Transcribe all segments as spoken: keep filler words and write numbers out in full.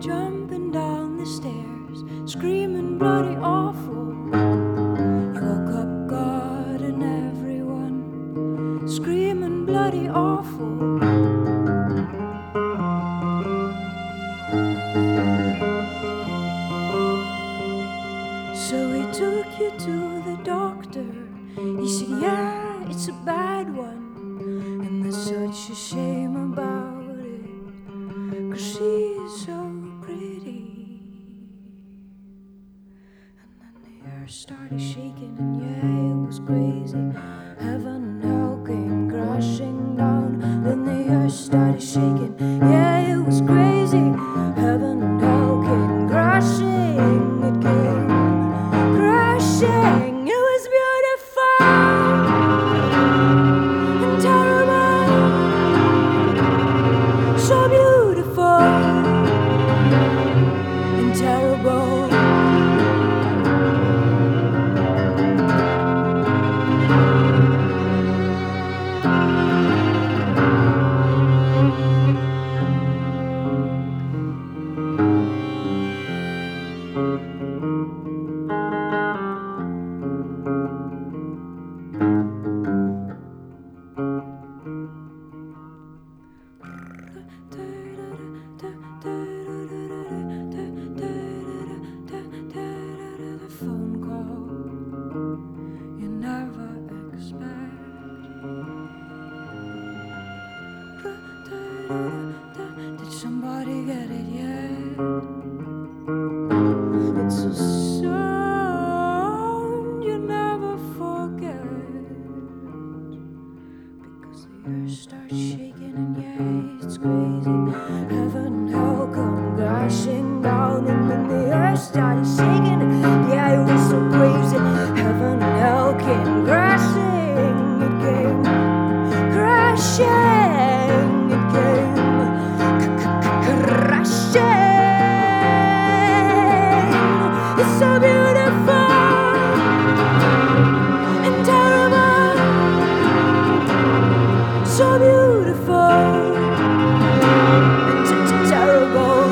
jumping down the stairs, screaming bloody awful. You woke up God and everyone, screaming bloody awful. So he took you to the doctor. He said, yeah, it's a bad one, and there's such a shame about it, 'cause she's so pretty. And then the earth started shaking, and yeah, it was crazy. Heaven and hell came crashing down. Then the earth started shaking, yeah, it was crazy. Heaven and hell came crashing, it came crashing. It was beautiful and terrible, so beautiful and terrible. Did somebody get it yet? It's a sound you never forget, because the earth starts shaking, and yeah, it's crazy. Heaven and hell come crashing down, and then the earth started shaking, and yeah, it was so crazy. Heaven and hell came crashing, it came crashing, it came crashing. It's so beautiful and terrible, so beautiful and t- terrible.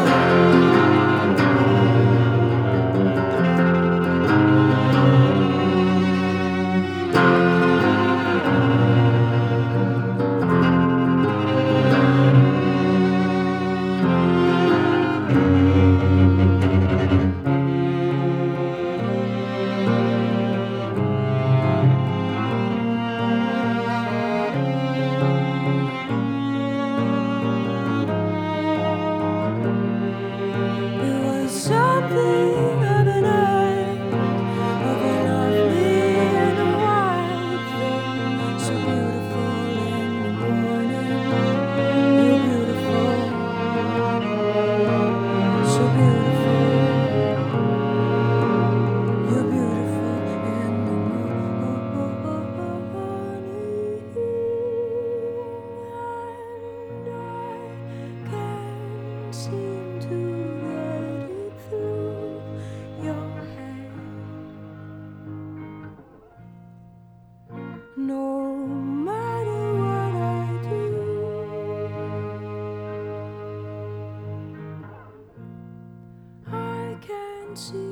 Something of an night, of a lovely and a wild thing, so beautiful in the morning. You're beautiful, so beautiful. You're beautiful in the morning, and I can't seem to get it through your head. No matter what I do, I can't see